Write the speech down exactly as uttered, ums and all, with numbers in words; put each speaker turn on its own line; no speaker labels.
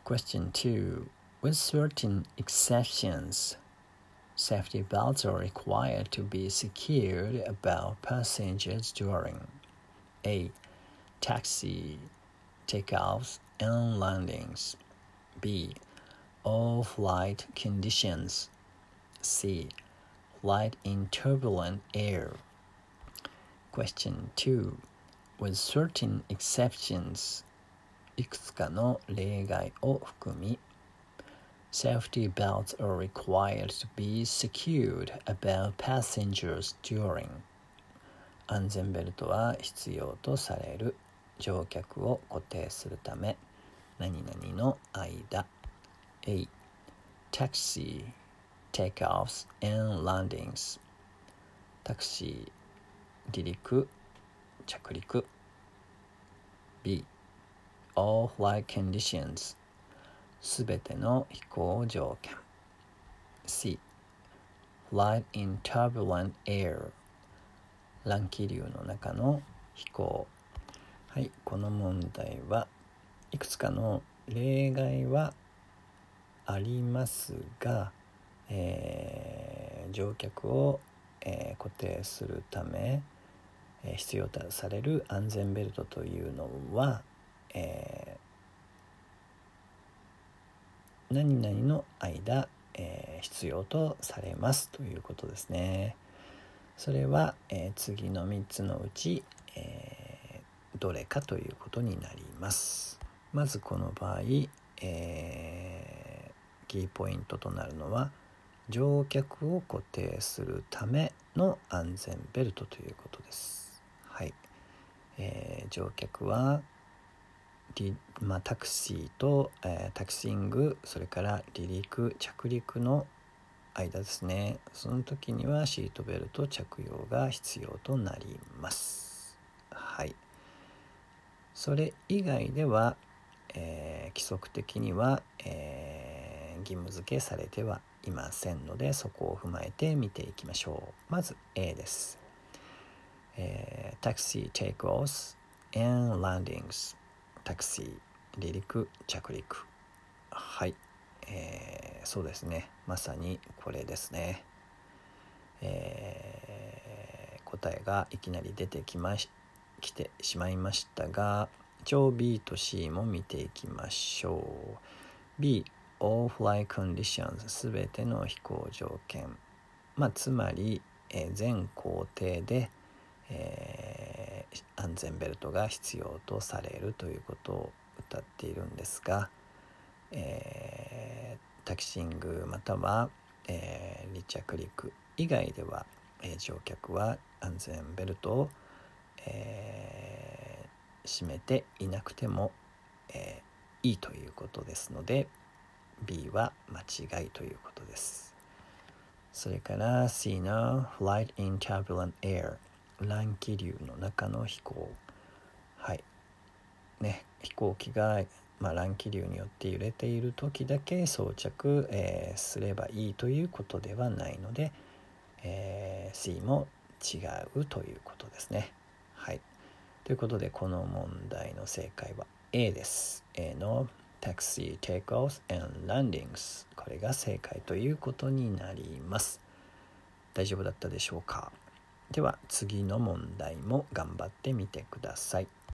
Question two. With certain exceptions, safety belts are required to be secured about passengers during A. Taxi, takeoffs and landings. B. All flight conditions. C. Flight in turbulent air. Question two. With certain exceptions,いくつかの例外を含み、Safety belts are required to be secured about passengers during 安全ベルトは必要とされる乗客を固定するため何々の間 A. Taxi, takeoffs and landings タクシー、離陸、着陸 B. All flight conditionsすべての飛行条件 C. Flight in turbulent air 乱気流の中の飛行。はい、この問題はいくつかの例外はありますが、えー、乗客を、えー、固定するため、えー、必要とされる安全ベルトというのは、えー何々の間、えー、必要とされますということですね。それは、えー、次のみっつのうち、えー、どれかということになります。まずこの場合、えー、キーポイントとなるのは乗客を固定するための安全ベルトということです。はい、えー、乗客はまあ、タクシーと、えー、タクシングそれから離陸着陸の間ですね。その時にはシートベルト着用が必要となります。はい。それ以外では、えー、規則的には、えー、義務付けされてはいませんのでそこを踏まえて見ていきましょう。まず A です。えー、タクシー takeoffs and landingsタクシー、離陸、着陸。はい、えー、そうですね。まさにこれですね。えー、答えがいきなり出てきまし、来てしまいましたが、一応 B と C も見ていきましょう。B、all flight conditions すべての飛行条件。まあ、つまり、えー、全行程で、えー、安全ベルトが必要とされるということを謳っているんですが、えー、タキシングまたは、えー、離着陸以外では、えー、乗客は安全ベルトを、えー、締めていなくても、えー、いいということですので B は間違いということです。それから C の Flight in turbulent air乱気流の中の飛行。はいね、飛行機が、まあ、乱気流によって揺れている時だけ装着、えー、すればいいということではないので、えー、C も違うということですね。はい、ということでこの問題の正解は A です。 A の Taxi takeoffs and landings これが正解ということになります。大丈夫だったでしょうか。では次の問題も頑張ってみてください。